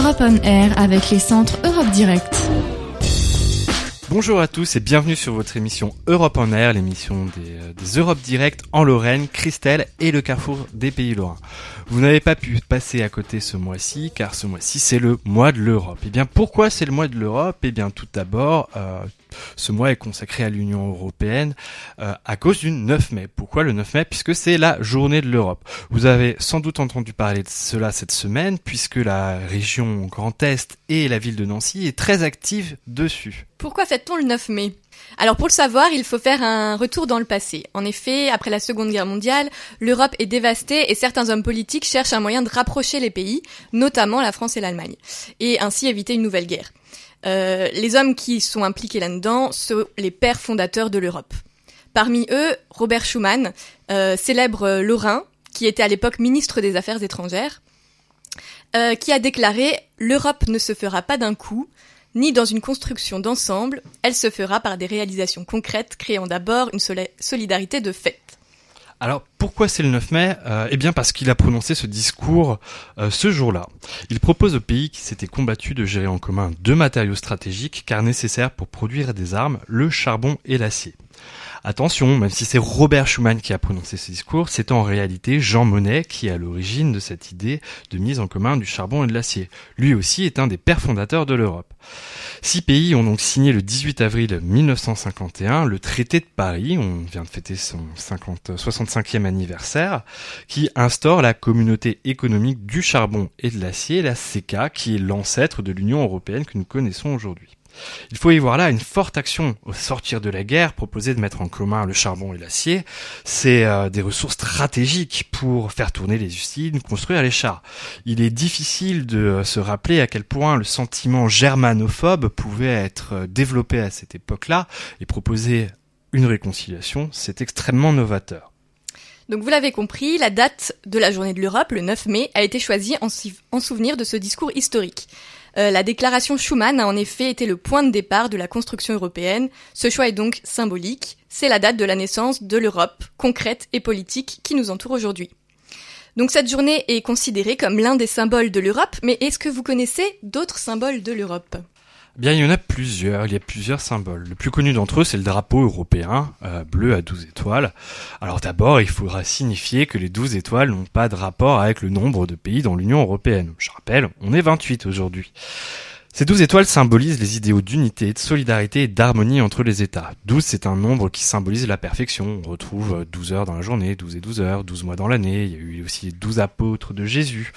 Europe on Air avec les centres Europe Direct. Bonjour à tous et bienvenue sur votre émission Europe en Air, l'émission des Europe Direct en Lorraine, Christelle et le carrefour des pays lorrains. Vous n'avez pas pu passer à côté ce mois-ci, car ce mois-ci c'est le mois de l'Europe. Et bien pourquoi c'est le mois de l'Europe ? Et bien tout d'abord, ce mois est consacré à l'Union européenne à cause du 9 mai. Pourquoi le 9 mai ? Puisque c'est la journée de l'Europe. Vous avez sans doute entendu parler de cela cette semaine, puisque la région Grand Est et la ville de Nancy est très active dessus. Pourquoi fête-t-on le 9 mai ? Alors pour le savoir, il faut faire un retour dans le passé. En effet, après la Seconde Guerre mondiale, l'Europe est dévastée et certains hommes politiques cherchent un moyen de rapprocher les pays, notamment la France et l'Allemagne, et ainsi éviter une nouvelle guerre. Les hommes qui sont impliqués là-dedans sont les pères fondateurs de l'Europe. Parmi eux, Robert Schuman, célèbre Lorrain, qui était à l'époque ministre des Affaires étrangères, qui a déclaré « L'Europe ne se fera pas d'un coup », ni dans une construction d'ensemble, elle se fera par des réalisations concrètes, créant d'abord une solidarité de fait. Alors, pourquoi c'est le 9 mai ? Eh bien parce qu'il a prononcé ce discours ce jour-là. Il propose aux pays qui s'étaient combattus de gérer en commun deux matériaux stratégiques car nécessaires pour produire des armes, le charbon et l'acier. Attention, même si c'est Robert Schuman qui a prononcé ce discours, c'est en réalité Jean Monnet qui est à l'origine de cette idée de mise en commun du charbon et de l'acier. Lui aussi est un des pères fondateurs de l'Europe. 6 pays ont donc signé le 18 avril 1951 le traité de Paris, on vient de fêter son 65e anniversaire, qui instaure la communauté économique du charbon et de l'acier, la CECA, qui est l'ancêtre de l'Union européenne que nous connaissons aujourd'hui. Il faut y voir là une forte action au sortir de la guerre, proposer de mettre en commun le charbon et l'acier. C'est des ressources stratégiques pour faire tourner les usines, construire les chars. Il est difficile de se rappeler à quel point le sentiment germanophobe pouvait être développé à cette époque-là et proposer une réconciliation, c'est extrêmement novateur. Donc vous l'avez compris, la date de la journée de l'Europe, le 9 mai, a été choisie en souvenir de ce discours historique. La déclaration Schuman a en effet été le point de départ de la construction européenne. Ce choix est donc symbolique. C'est la date de la naissance de l'Europe, concrète et politique, qui nous entoure aujourd'hui. Donc cette journée est considérée comme l'un des symboles de l'Europe, mais est-ce que vous connaissez d'autres symboles de l'Europe ? Bien, il y en a plusieurs, il y a plusieurs symboles. Le plus connu d'entre eux, c'est le drapeau européen, bleu à 12 étoiles. Alors d'abord, il faudra signifier que les 12 étoiles n'ont pas de rapport avec le nombre de pays dans l'Union européenne. Je rappelle, on est 28 aujourd'hui. Ces 12 étoiles symbolisent les idéaux d'unité, de solidarité et d'harmonie entre les États. 12, c'est un nombre qui symbolise la perfection. On retrouve 12 heures dans la journée, 12 et 12 heures, 12 mois dans l'année. Il y a eu aussi 12 apôtres de Jésus.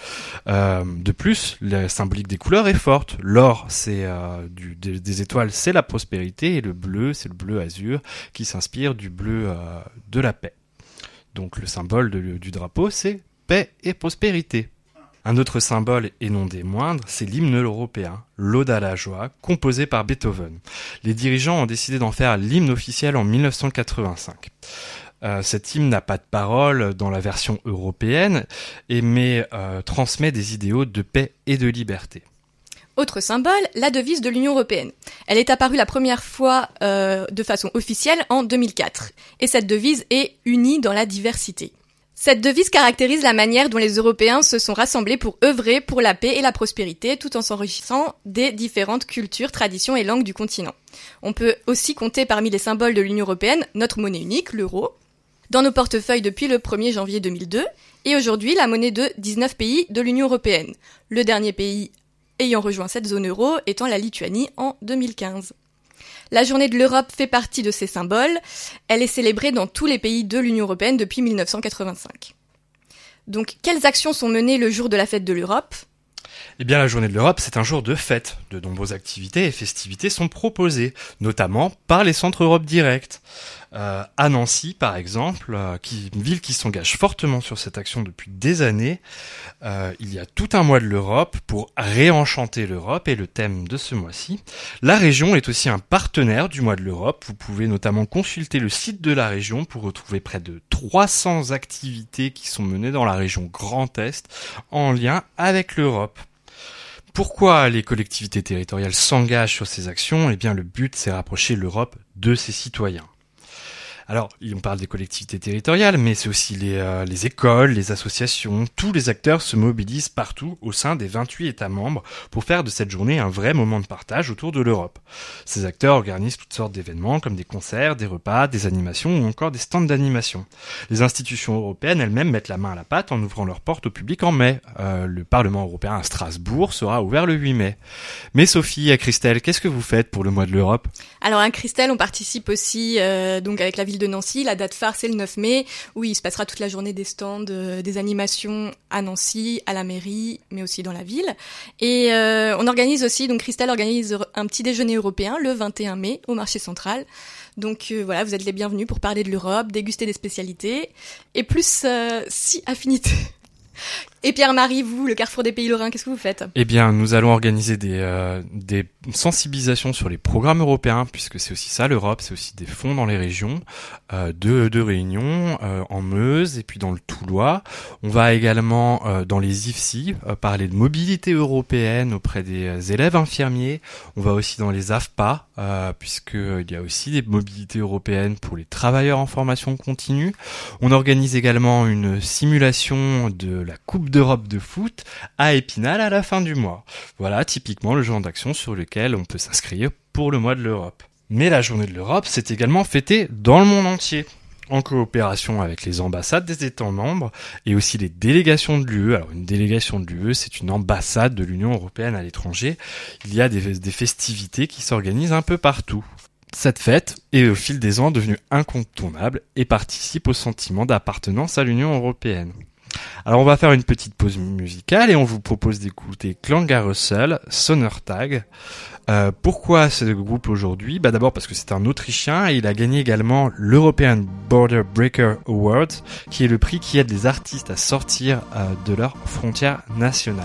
De plus, la symbolique des couleurs est forte. L'or, c'est des étoiles, c'est la prospérité. Et le bleu, c'est le bleu azur qui s'inspire du bleu de la paix. Donc le symbole du drapeau, c'est paix et prospérité. Un autre symbole, et non des moindres, c'est l'hymne européen, l'Ode à la joie, composé par Beethoven. Les dirigeants ont décidé d'en faire l'hymne officiel en 1985. Cet hymne n'a pas de paroles dans la version européenne, mais transmet des idéaux de paix et de liberté. Autre symbole, la devise de l'Union européenne. Elle est apparue la première fois de façon officielle en 2004. Et cette devise est « Unie dans la diversité ». Cette devise caractérise la manière dont les Européens se sont rassemblés pour œuvrer pour la paix et la prospérité, tout en s'enrichissant des différentes cultures, traditions et langues du continent. On peut aussi compter parmi les symboles de l'Union européenne notre monnaie unique, l'euro, dans nos portefeuilles depuis le 1er janvier 2002, et aujourd'hui la monnaie de 19 pays de l'Union européenne, le dernier pays ayant rejoint cette zone euro étant la Lituanie en 2015. La journée de l'Europe fait partie de ces symboles. Elle est célébrée dans tous les pays de l'Union européenne depuis 1985. Donc, quelles actions sont menées le jour de la fête de l'Europe ? Eh bien, la journée de l'Europe, c'est un jour de fête. De nombreuses activités et festivités sont proposées, notamment par les centres Europe Direct. À Nancy, par exemple, une ville qui s'engage fortement sur cette action depuis des années, il y a tout un mois de l'Europe pour réenchanter l'Europe et le thème de ce mois-ci. La région est aussi un partenaire du mois de l'Europe. Vous pouvez notamment consulter le site de la région pour retrouver près de 300 activités qui sont menées dans la région Grand Est en lien avec l'Europe. Pourquoi les collectivités territoriales s'engagent sur ces actions ? Eh bien, le but, c'est rapprocher l'Europe de ses citoyens. Alors, on parle des collectivités territoriales, mais c'est aussi les écoles, les associations, tous les acteurs se mobilisent partout au sein des 28 États membres pour faire de cette journée un vrai moment de partage autour de l'Europe. Ces acteurs organisent toutes sortes d'événements comme des concerts, des repas, des animations ou encore des stands d'animation. Les institutions européennes elles-mêmes mettent la main à la pâte en ouvrant leurs portes au public en mai. Le Parlement européen à Strasbourg sera ouvert le 8 mai. Mais Sophie et Christelle, qu'est-ce que vous faites pour le mois de l'Europe ? Alors à Christelle, on participe aussi donc avec la ville de Nancy. La date phare, c'est le 9 mai, où il se passera toute la journée des stands, des animations à Nancy, à la mairie, mais aussi dans la ville. Et on organise aussi, donc Christelle organise un petit déjeuner européen le 21 mai au marché central. Donc voilà, vous êtes les bienvenus pour parler de l'Europe, déguster des spécialités et plus 6 affinités. Et Pierre-Marie, vous, le Carrefour des Pays Lorrains, qu'est-ce que vous faites ? Eh bien, nous allons organiser des sensibilisations sur les programmes européens, puisque c'est aussi ça l'Europe, c'est aussi des fonds dans les régions, de réunions en Meuse et puis dans le Toulois. On va également dans les IFSI parler de mobilité européenne auprès des élèves infirmiers. On va aussi dans les AFPA, puisqu'il y a aussi des mobilités européennes pour les travailleurs en formation continue. On organise également une simulation de la Coupe d'Europe de foot à Épinal à la fin du mois. Voilà typiquement le genre d'action sur lequel on peut s'inscrire pour le mois de l'Europe. Mais la journée de l'Europe, c'est également fêtée dans le monde entier, en coopération avec les ambassades des États membres et aussi les délégations de l'UE. Alors une délégation de l'UE, c'est une ambassade de l'Union européenne à l'étranger. Il y a des festivités qui s'organisent un peu partout. Cette fête est au fil des ans devenue incontournable et participe au sentiment d'appartenance à l'Union européenne. Alors on va faire une petite pause musicale et on vous propose d'écouter Klanga Russell, Sonnertag. Pourquoi ce groupe aujourd'hui ? D'abord parce que c'est un Autrichien et il a gagné également l'European Border Breaker Award, qui est le prix qui aide les artistes à sortir de leurs frontières nationales.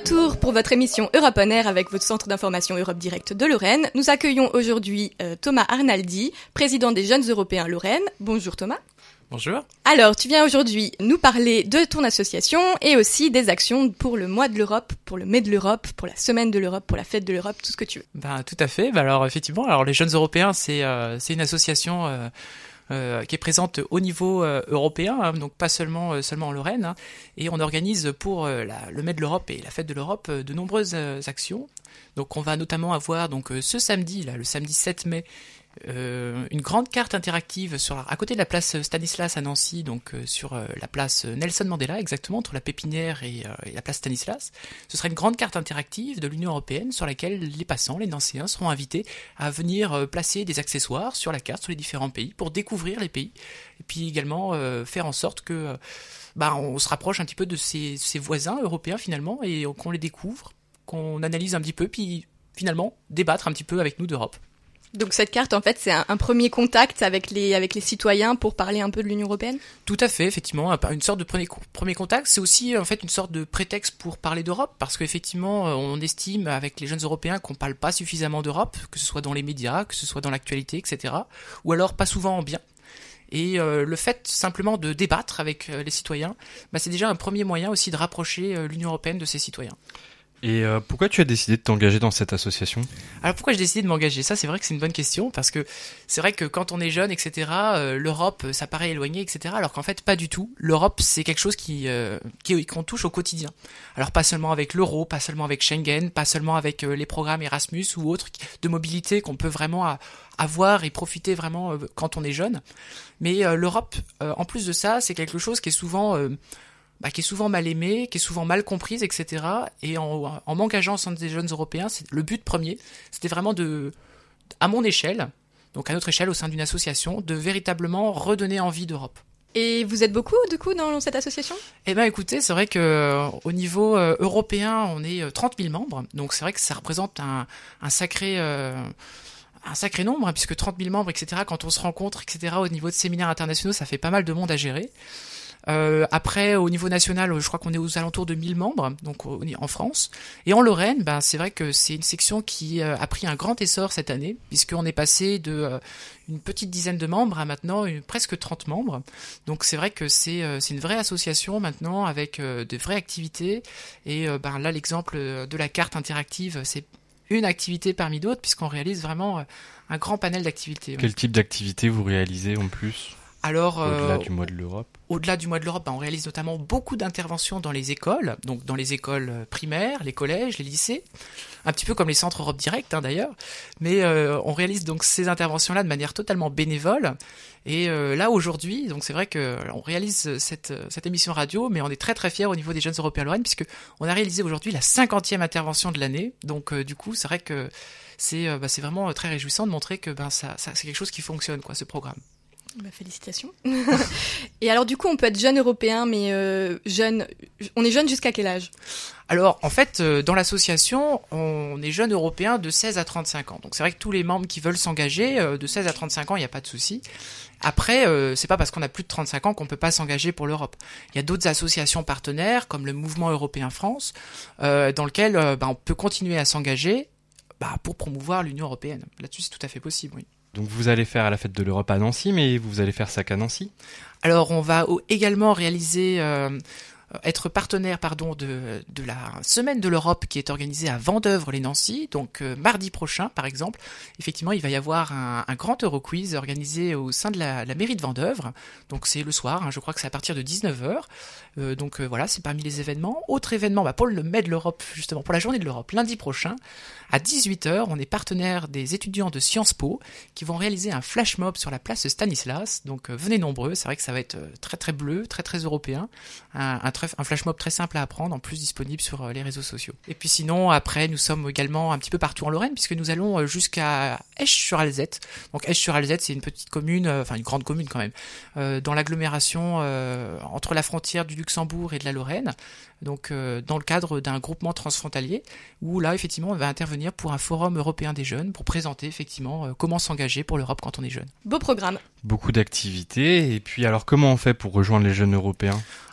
retour pour votre émission Europe On Air avec votre centre d'information Europe Direct de Lorraine. Nous accueillons aujourd'hui Thomas Arnaldi, président des Jeunes Européens Lorraine. Bonjour Thomas. Bonjour. Alors, tu viens aujourd'hui nous parler de ton association et aussi des actions pour le mois de l'Europe, pour le mai de l'Europe, pour la semaine de l'Europe, pour la fête de l'Europe, tout ce que tu veux. Tout à fait. Alors effectivement, les Jeunes Européens, c'est une association qui est présente au niveau européen, hein, donc pas seulement en Lorraine, hein, et on organise pour le mai de l'Europe et la fête de l'Europe de nombreuses actions. Donc on va notamment avoir ce samedi, le samedi 7 mai, une grande carte interactive à côté de la place Stanislas à Nancy, donc sur la place Nelson Mandela, exactement, entre la Pépinière et la place Stanislas. Ce sera une grande carte interactive de l'Union Européenne sur laquelle les passants, les Nancéens, seront invités à venir placer des accessoires sur la carte, sur les différents pays, pour découvrir les pays, et puis également faire en sorte que on se rapproche un petit peu de ses voisins européens finalement, et qu'on les découvre, qu'on analyse un petit peu, puis finalement débattre un petit peu avec nous d'Europe. Donc cette carte, en fait, c'est un premier contact avec les citoyens pour parler un peu de l'Union européenne ? Tout à fait, effectivement, une sorte de premier contact. C'est aussi en fait une sorte de prétexte pour parler d'Europe, parce qu'effectivement, on estime avec les jeunes Européens qu'on parle pas suffisamment d'Europe, que ce soit dans les médias, que ce soit dans l'actualité, etc. Ou alors pas souvent en bien. Et le fait simplement de débattre avec les citoyens, c'est déjà un premier moyen aussi de rapprocher l'Union européenne de ses citoyens. Et pourquoi tu as décidé de t'engager dans cette association ? Alors pourquoi j'ai décidé de m'engager ? Ça, c'est vrai que c'est une bonne question, parce que c'est vrai que quand on est jeune, etc., l'Europe, ça paraît éloigné, etc., alors qu'en fait, pas du tout. L'Europe, c'est quelque chose qu'on touche au quotidien. Alors pas seulement avec l'euro, pas seulement avec Schengen, pas seulement avec les programmes Erasmus ou autres de mobilité qu'on peut vraiment avoir et profiter vraiment quand on est jeune. Mais l'Europe, en plus de ça, c'est quelque chose qui est souvent mal aimée, qui est souvent mal comprise, etc. Et en m'engageant au sein des jeunes Européens, le but premier, c'était vraiment à mon échelle, donc à notre échelle au sein d'une association, de véritablement redonner envie d'Europe. Et vous êtes beaucoup, du coup, dans cette association ? Écoutez, c'est vrai que au niveau européen, on est 30 000 membres, donc c'est vrai que ça représente un sacré nombre, hein, puisque 30 000 membres, etc., quand on se rencontre, etc., au niveau de séminaires internationaux, ça fait pas mal de monde à gérer. Après, au niveau national, je crois qu'on est aux alentours de 1000 membres, donc en France. Et en Lorraine, c'est vrai que c'est une section qui a pris un grand essor cette année, puisqu'on est passé de une petite dizaine de membres à maintenant presque 30 membres. Donc c'est vrai que c'est une vraie association maintenant, avec de vraies activités. Et là, l'exemple de la carte interactive, c'est une activité parmi d'autres, puisqu'on réalise vraiment un grand panel d'activités. Quel type d'activité vous réalisez en plus ? Alors, au-delà du mois de l'Europe. Au-delà du mois de l'Europe, on réalise notamment beaucoup d'interventions dans les écoles, donc dans les écoles primaires, les collèges, les lycées, un petit peu comme les centres Europe Direct d'ailleurs, mais on réalise donc ces interventions-là de manière totalement bénévole. Et là aujourd'hui, donc c'est vrai que on réalise cette émission radio, mais on est très très fiers au niveau des Jeunes Européens Lorraine, puisque on a réalisé aujourd'hui la 50e intervention de l'année. Donc du coup, c'est vrai que c'est vraiment très réjouissant de montrer que ça c'est quelque chose qui fonctionne, ce programme. Félicitations. Et alors du coup, on peut être jeune européen, mais on est jeune jusqu'à quel âge ? Alors en fait, dans l'association, on est jeune européen de 16 à 35 ans. Donc c'est vrai que tous les membres qui veulent s'engager, de 16 à 35 ans, il n'y a pas de souci. Après, c'est pas parce qu'on a plus de 35 ans qu'on peut pas s'engager pour l'Europe. Il y a d'autres associations partenaires, comme le Mouvement Européen France, dans lequel on peut continuer à s'engager pour promouvoir l'Union Européenne. Là-dessus, c'est tout à fait possible, oui. Donc vous allez faire la fête de l'Europe à Nancy, mais vous allez faire ça qu'à Nancy ? Alors on va également réaliser, être partenaire de la semaine de l'Europe qui est organisée à Vendeuvre-les-Nancy. Donc mardi prochain par exemple, effectivement il va y avoir un grand Euroquiz organisé au sein de la mairie de Vendeuvre. Donc c'est le soir, hein, je crois que c'est à partir de 19h. Donc voilà, c'est parmi les événements. Autre événement pour le mai de l'Europe, justement pour la journée de l'Europe, lundi prochain, à 18h, on est partenaire des étudiants de Sciences Po qui vont réaliser un flash mob sur la place Stanislas. Donc venez nombreux, c'est vrai que ça va être très très bleu, très très européen. Un flash mob très simple à apprendre, en plus disponible sur les réseaux sociaux. Et puis sinon, après, nous sommes également un petit peu partout en Lorraine, puisque nous allons jusqu'à Esch-sur-Alzette. Donc Esch-sur-Alzette, c'est une petite commune, une grande commune quand même, dans l'agglomération entre la frontière du Luxembourg et de la Lorraine. Donc dans le cadre d'un groupement transfrontalier, où là, effectivement, on va intervenir pour un forum européen des jeunes, pour présenter effectivement comment s'engager pour l'Europe quand on est jeune. Beau programme. Beaucoup d'activités, et puis alors comment on fait pour rejoindre les jeunes européens ?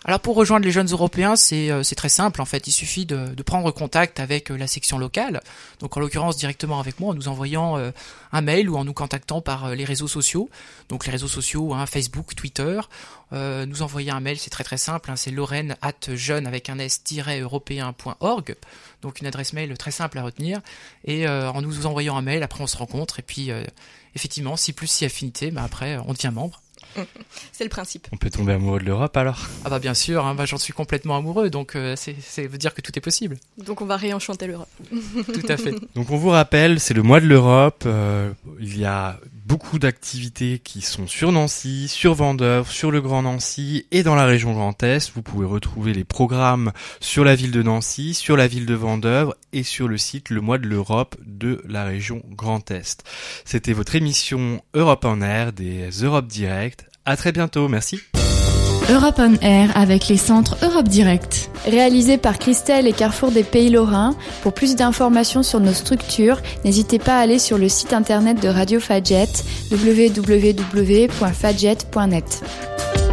Alors pour rejoindre les jeunes européens, c'est très simple en fait. Il suffit de prendre contact avec la section locale. Donc en l'occurrence directement avec moi en nous envoyant un mail ou en nous contactant par les réseaux sociaux. Donc les réseaux sociaux, Facebook, Twitter. Nous envoyer un mail, c'est très très simple. C'est lorraine@jeune avec un s-européen.org. Donc une adresse mail très simple à retenir. Et en nous envoyant un mail, après on se rencontre et puis effectivement, si plus si affinité, après on devient membre. C'est le principe. On peut tomber amoureux de l'Europe alors? Ah bah bien sûr, j'en suis complètement amoureux, donc c'est veut dire que tout est possible. Donc on va réenchanter l'Europe. Tout à fait. Donc on vous rappelle, c'est le mois de l'Europe, il y a beaucoup d'activités qui sont sur Nancy, sur Vendeuvre, sur le Grand Nancy et dans la région Grand Est. Vous pouvez retrouver les programmes sur la ville de Nancy, sur la ville de Vendeuvre et sur le site Le Mois de l'Europe de la région Grand Est. C'était votre émission Europe en Air des Europe Direct. À très bientôt, merci. Europe on Air avec les centres Europe Direct. Réalisé par Christelle et Carrefour des Pays Lorrains. Pour plus d'informations sur nos structures, n'hésitez pas à aller sur le site internet de Radio Fadjet, www.fadjet.net.